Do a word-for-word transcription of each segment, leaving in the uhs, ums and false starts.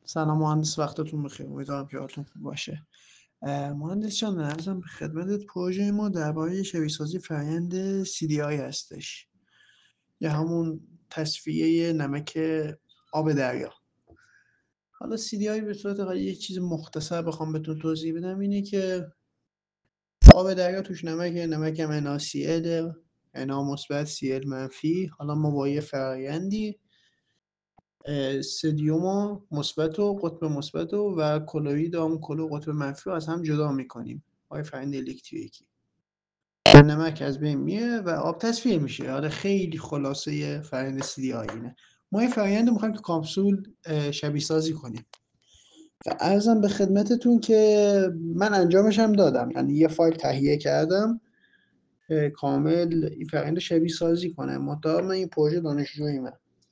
سلام مهندس، وقتتون بخیر. امیدوارم که حالتون خوب باشه. اه، مهندس جان، عرضم به خدمتت پروژه ما درباره شبیه سازی فرآیند سی دی آی هستش، یا همون تصفیه نمک آب دریا. حالا سی دی آی به صورت خیلی یه چیز مختصر بخوام بهتون توضیح بدم اینه که آب دریا توش نمکه، نمک هم ان ا سی ال، Na مثبت سی ال منفی. حالا ما با یه فرآیندی اه، سدیوم مثبت و قطب مثبت و و کلوید هم کلو قطب منفی رو از هم جدا میکنیم با فرآیند الکتریکی. نمک از بین میره و آب تصفیه میشه. آره، خیلی خلاصه فرآیند سی دی آی اینه. ما این فرآیند رو میخوایم تو کاپسول اه، شبیه سازی کنیم و عرضم به خدمتتون که من انجامش هم دادم، یعنی یه فایل تهیه کردم اه، کامل این فرآیند رو شبیه سازی کنم. منتها من این پروژه دانشجوییمه.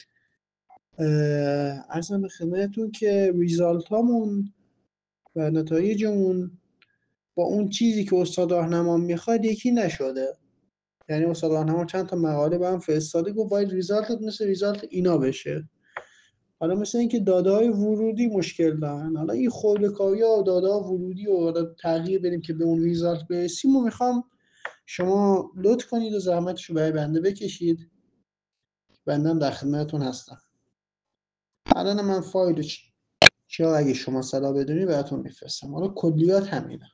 اه، عرضم به خدمتتون که ریزالت هامون و نتایجمون با اون چیزی که استاد راهنما میخواد یکی نشده. یعنی استاد راهنما چند تا مقاله به هم فرستاده، گفت باید ریزالتت مثل ریزالت اینا بشه. حالا مثل اینکه داده های ورودی مشکل دارن. حالا این خرده‌کاری ها و داده ها ورودی و حالا تغییر بدیم که به اون ریزالت برسیم و میخوام شما لطف کنید و زحمتش رو برای بنده بکشید. بنده هم در خدمتتون هستم. الان من فایل چ- چرا اگه شما صلاح بدونی براتون میفرستم. حالا کلیات همینه.